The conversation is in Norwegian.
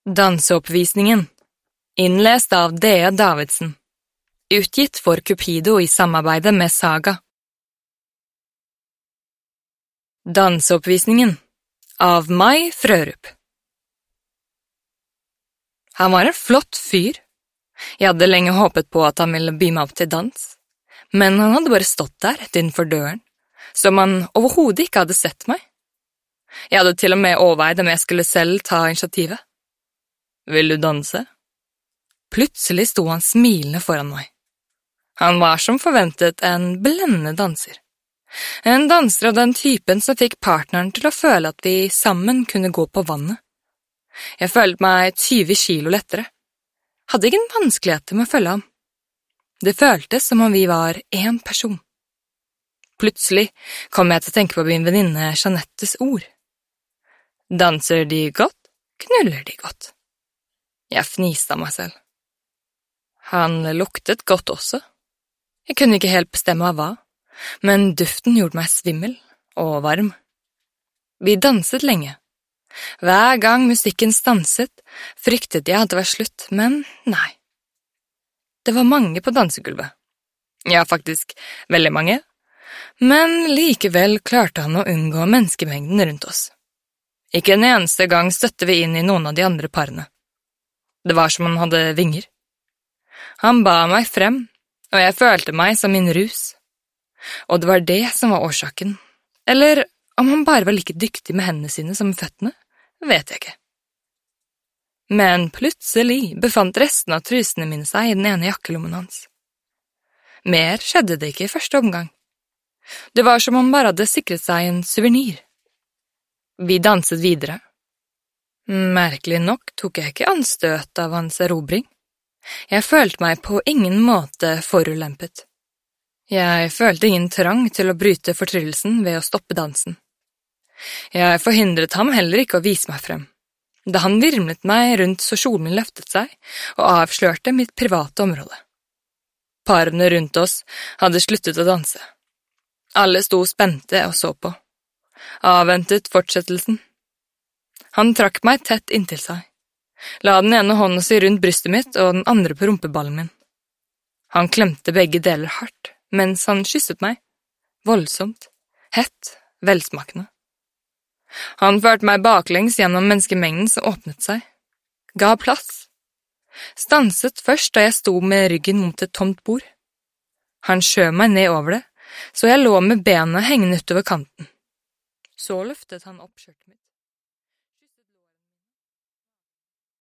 Danseoppvisningen, innlest av Dea Davidsen, utgitt for Cupido i samarbeide med Saga. Danseoppvisningen, av Mai Frørup. Han var en flott fyr. Jeg hadde lenge håpet på at han ville by meg opp til dans, men han hadde bare stått der rett innenfor døren, som han overhodet ikke hadde sett meg. Jeg hadde til og med overveid om jeg skulle selv ta initiativet. Vil du danse? Plutselig sto han smilende foran meg. Han var som forventet en blendende danser. En danser av den typen som fikk partneren til å føle at vi sammen kunne gå på vannet. Jeg følte meg 20 kilo lettere. Hadde ingen vanskeligheter med å følge ham. Det føltes som om vi var en person. Plutselig kom jeg til å tenke på min venninne Jeanettes ord. Danser de godt, knuller de godt. Jeg fniste av meg selv. Han luktet godt også. Jeg kunne ikke helt bestemme av hva, men duften gjorde meg svimmel og varm. Vi danset lenge. Hver gang musikken stanset, fryktet jeg at det var slutt, men nei. Det var mange på dansegulvet. Ja, faktisk veldig mange. Men likevel klarte han å unngå menneskemengden rundt oss. Ikke en eneste gang støtte vi inn i noen av de andre parene. Det var som han hadde vinger. Han ba meg frem, og jeg følte meg som min rus. Og det var det som var årsaken. Eller om han bare var like dyktig med hendene sine som med føttene, vet jeg ikke. Men plutselig befant resten av trusene mine seg i den ene jakkelommen hans. Mer skjedde det ikke i første omgang. Det var som om han bare hadde sikret seg en suvenir. Vi danset videre. Merkelig nok tok jeg ikke anstøt av hans erobring. Jeg følte meg på ingen måte forulempet. Jeg følte ingen trang til å bryte fortryllelsen ved å stoppe dansen. Jeg forhindret ham heller ikke å vise meg frem, da han virmlet meg rundt så kjolen min løftet seg og avslørte mitt private område. Parene rundt oss hadde sluttet å danse. Alle sto spente og så på. Avventet fortsettelsen. Han trakk meg tett inntil seg, la den ene hånden si rundt brystet mitt og den andre på rumpeballen min. Han klemte begge deler hardt, mens han kysset meg, voldsomt, hett, velsmakende. Han førte meg baklengs gjennom menneskemengden som åpnet seg, ga plass, stanset først da jeg sto med ryggen mot et tomt bord. Han skjøv meg ned over det, så jeg lå med benet hengende utover kanten. Så løftet han opp skjørtet mitt.